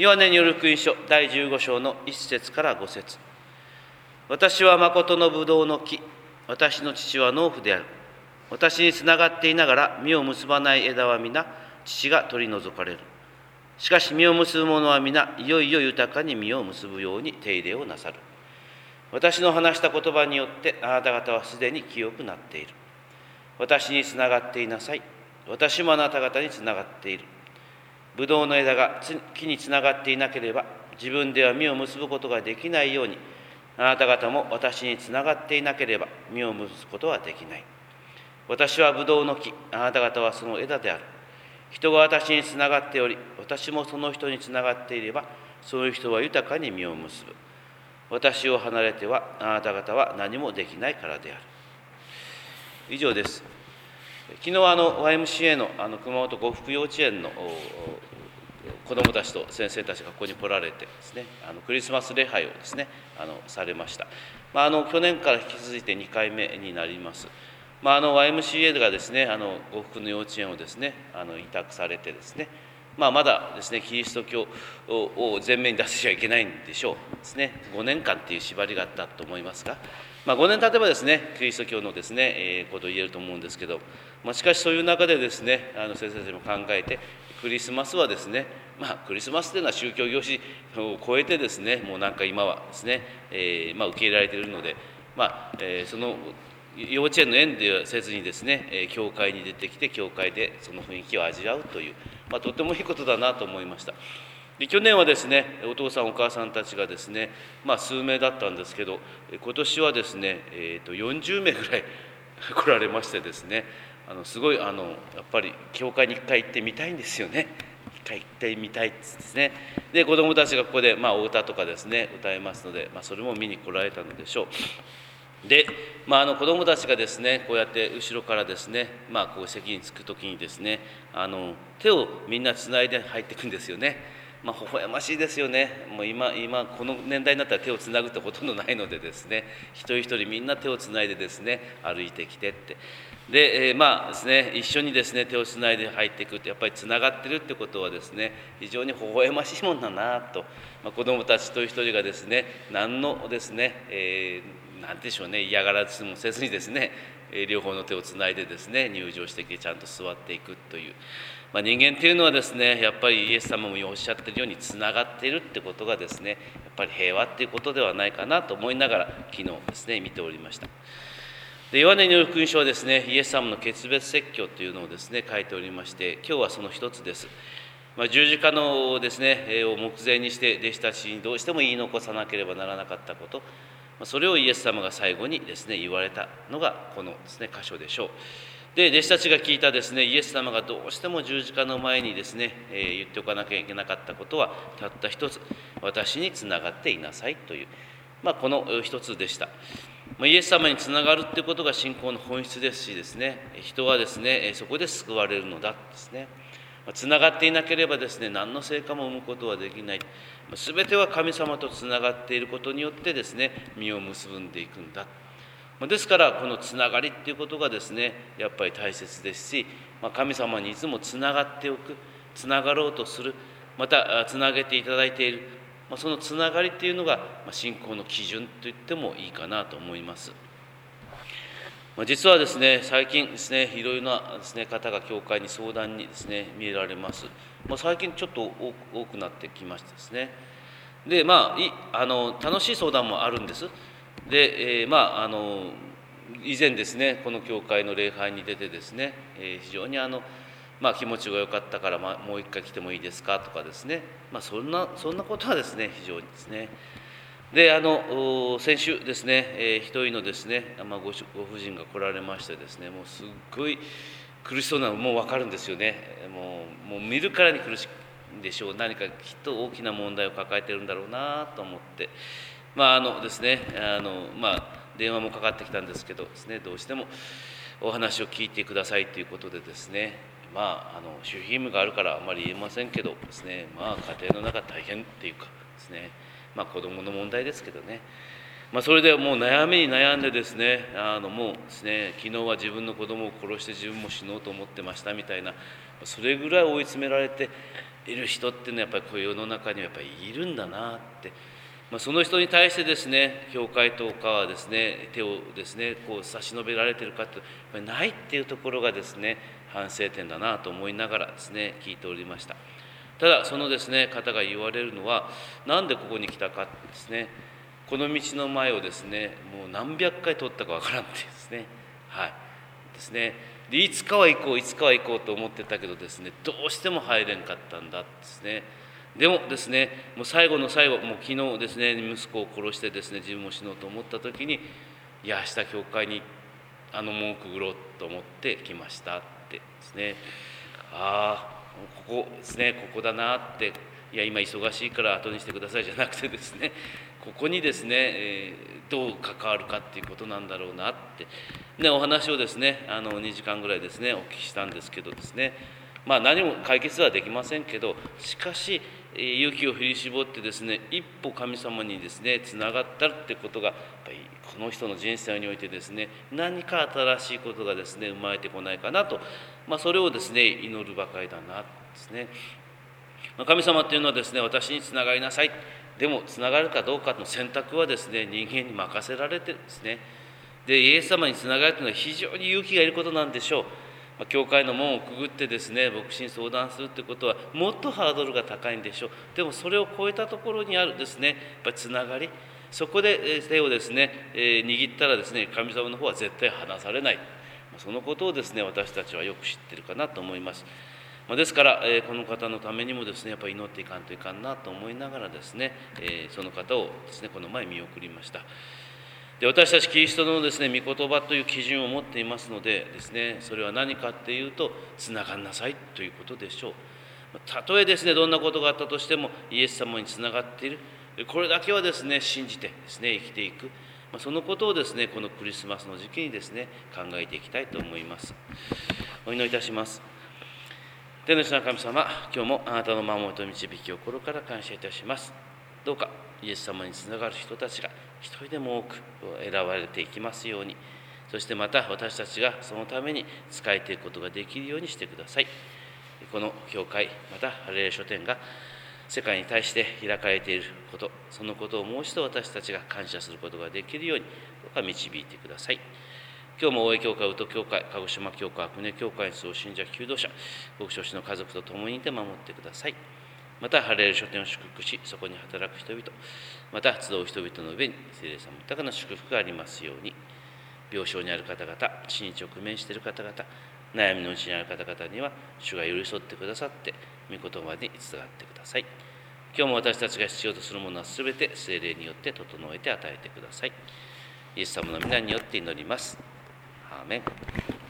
ヨハネによる福音書第15章の1節から5節。私は誠のブドウの木、私の父は農夫である。私につながっていながら実を結ばない枝は皆父が取り除かれる。しかし実を結ぶ者は皆いよいよ豊かに実を結ぶように手入れをなさる。私の話した言葉によってあなた方はすでに清くなっている。私につながっていなさい。私もあなた方につながっている。ブドウの枝が木につながっていなければ自分では実を結ぶことができないように、あなた方も私につながっていなければ実を結ぶことはできない。私はブドウの木、あなた方はその枝である。人が私につながっており、私もその人につながっていれば、そういう人は豊かに実を結ぶ。私を離れてはあなた方は何もできないからである。以上です。昨日YMCA の熊本呉服幼稚園の子どもたちと先生たちがここに来られてですね、クリスマス礼拝をですねされました。去年から引き続いて2回目になります。YMCA がですね呉服の幼稚園をですね委託されてですね、まだですねキリスト教を前面に出しちゃいけないんでしょうですね。5年間っていう縛りがあったと思いますが、5年経てばですねキリスト教のですねことを言えると思うんですけど、しかしそういう中でですね先生たちも考えて、クリスマスはですねクリスマスというのは宗教行事を超えてですね、もうなんか今はですね、受け入れられているので、その幼稚園の園でせずにですね教会に出てきて教会でその雰囲気を味わうという、とてもいいことだなと思いました。で去年はですねお父さんお母さんたちがですね数名だったんですけど、今年はですね40名ぐらい来られましてですね、すごいやっぱり教会に一回行ってみたいんですよね。一回行ってみたいですね。で子どもたちがここでお歌とかですね歌いますので、それも見に来られたのでしょう。で、子どもたちがですねこうやって後ろからですねこう席に着く時にですね手をみんなつないで入っていくんですよね。微笑ましいですよね。もう今この年代になったら手をつなぐってほとんどないのでですね、一人一人みんな手をつないでですね歩いてきてってで、ですね一緒にですね手をつないで入っていくって、やっぱりつながってるってことはですね非常に微笑ましいもんだなと、子どもたち一人一人がですね何のですね、なんでしょうね、嫌がらずもせずにですね両方の手をつないでですね入場してきてちゃんと座っていくという、人間っていうのはですねやっぱりイエス様もおっしゃってるようにつながっているってことがですねやっぱり平和っていうことではないかなと思いながら昨日ですね見ておりました。でヨハネによる福音書はですねイエス様の決別説教というのをですね書いておりまして、今日はその一つです。十字架のですねを目前にして弟子たちにどうしても言い残さなければならなかったこと、それをイエス様が最後にですね言われたのがこのですね箇所でしょう。で弟子たちが聞いたですねイエス様がどうしても十字架の前にですね、言っておかなきゃいけなかったことはたった一つ、私につながっていなさいという、この一つでした。イエス様につながるということが信仰の本質ですしですね、人はですねそこで救われるのだですね。つながっていなければですね何の成果も生むことはできない。全ては神様とつながっていることによってですね実を結んでいくんだ。ですからこのつながりっていうことがですねやっぱり大切ですし、神様にいつもつながっておく、つながろうとする、またつなげていただいている、そのつながりっていうのが信仰の基準と言ってもいいかなと思います。実はですね最近ですねいろいろなですね方が教会に相談にですね見えられます。最近ちょっと多くなってきましてですね、で楽しい相談もあるんです。で、以前ですねこの教会の礼拝に出てですね、非常に気持ちが良かったから、もう一回来てもいいですかとかですね、そんなことはですね非常にですね。で先週ですね、一人のですね、ご婦人が来られましてですね、もうすっごい苦しそうなのもう分かるんですよね。もう見るからに苦しいんでしょう。何かきっと大きな問題を抱えてるんだろうなと思って、ですね電話もかかってきたんですけどですね、どうしてもお話を聞いてくださいということでですね、守秘義務があるからあまり言えませんけどですね、家庭の中大変っていうかですね、子供の問題ですけどね、それでもう悩みに悩んでですね、もうですね昨日は自分の子供を殺して自分も死のうと思ってましたみたいな、それぐらい追い詰められている人っていうのはやっぱりこういう世の中にはやっぱりいるんだなって、その人に対してですね、教会とかはですね、手をですねこう差し伸べられてるかってやっぱりないっていうところがですね、反省点だなと思いながらですね聞いておりました。ただそのですね方が言われるのは、なんでここに来たかですね、この道の前をですねもう何百回通ったかわからんってですね、ですね。でいつかは行こういつかは行こうと思ってたけどですね、どうしても入れんかったんだですね。でもですね、もう最後の最後、もう昨日ですね息子を殺してですね自分も死のうと思った時に、いや明日教会に門をくぐろうと思って来ましたってですね、ここですね、ここだなって、いや今忙しいから後にしてくださいじゃなくてですね、ここにですね、どう関わるかっていうことなんだろうなって、お話をですね2時間ぐらいですねお聞きしたんですけどですね、何も解決はできませんけど、しかし勇気を振り絞ってですね一歩神様にですねつながったってことがやっぱりこの人の人生においてですね、何か新しいことがですね生まれてこないかなと、それをですね祈るばかりだなですね。神様というのはですね、私につながりなさい、でもつながるかどうかの選択はですね人間に任せられてるんですね。でイエス様につながるというのは非常に勇気がいることなんでしょう。教会の門をくぐってですね牧師に相談するということはもっとハードルが高いんでしょう。でもそれを超えたところにあるですねやっぱりつながり、そこで手をですね握ったらですね神様の方は絶対離されない、そのことをですね私たちはよく知ってるかなと思います。ですからこの方のためにもですねやっぱり祈っていかんといかんなと思いながらですねその方をですねこの前見送りました。で私たちキリストのですね御言葉という基準を持っていますのでですね、それは何かっていうとつながんなさいということでしょう。たとえですねどんなことがあったとしてもイエス様につながっている、これだけはですね信じてですね生きていく、そのことをですねこのクリスマスの時期にですね考えていきたいと思います。お祈りいたします。天の父なる神様、今日もあなたの守りと導きを心から感謝いたします。どうかイエス様につながる人たちが一人でも多く選ばれていきますように、そしてまた私たちがそのために仕えていくことができるようにしてください。この教会、またハレルヤ書店が世界に対して開かれていること、そのことをもう一度私たちが感謝することができるようにどうか導いてください。今日も大江教会、宇都教会、鹿児島教会、久根教会にそう信者、求道者、牧師の家族と共にいて守ってください。また、ハレル書店を祝福し、そこに働く人々、また、集う人々の上に、聖霊様豊かな祝福がありますように、病床にある方々、死に直面している方々、悩みのうちにある方々には、主が寄り添ってくださって、御言葉につながってください。今日も私たちが必要とするものはすべて聖霊によって整えて与えてください。イエス様の皆によって祈ります。アーメン。